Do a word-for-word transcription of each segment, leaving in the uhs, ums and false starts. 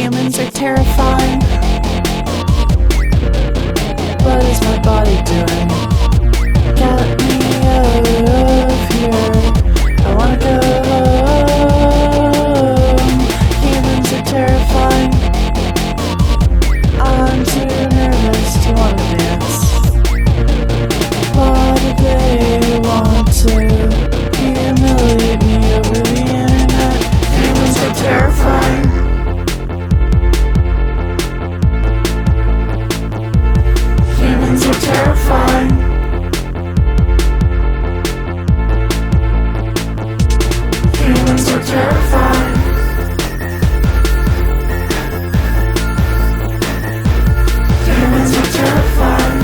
Humans are terrifying. What is my body doing? Get me out of here. I wanna go home. Humans are terrifying. I'm too nervous to wanna dance. Why do they want to humiliate me over the internet? Humans are terrifying. Humans are terrifying. Humans are terrifying. Humans are terrifying.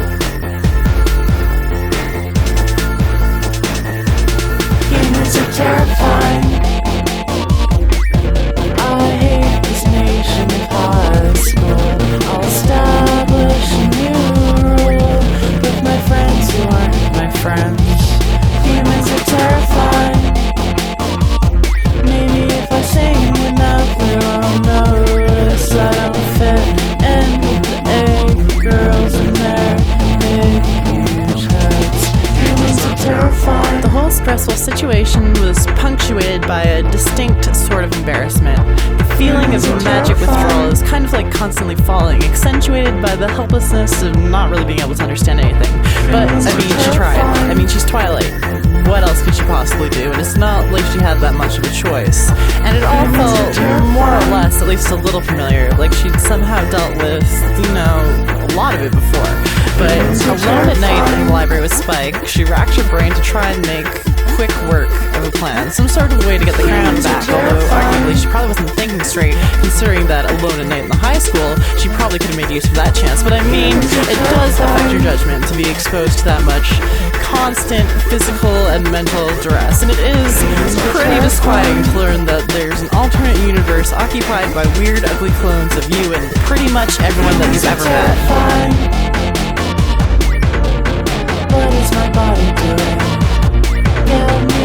Humans are terrifying. I hate this nation of high school. I'll establish a new rule with my friends who aren't my friends. Humans are terrifying. Maybe if I sing enough, they'll notice I don't fit in with the A girls and their big huge heads. Humans are terrifying. The whole stressful situation was punctuated by a distinct sort of embarrassment. The feeling of magic withdrawal is kind of like constantly falling, accentuated by the helplessness of not really being able to understand anything. But, I mean, she tried. I mean, she's Twilight. What else could she possibly do? And it's not like she had that much of a choice. And it all felt more or less, at least a little familiar, like she'd somehow dealt with, you know, a lot of it before. But alone at night in the library with Spike, she racked her brain to try and make quick work of a plan, some sort of way to get the crown back, although arguably she probably wasn't thinking straight, considering that alone at night in the high school, she probably could have made use of that chance. But I mean, it does affect your judgment to be exposed to that much constant physical and mental duress, and it is pretty disquieting to learn that there's an alternate universe occupied by weird, ugly clones of you and pretty much everyone that you've ever met. What is my body doing? Get me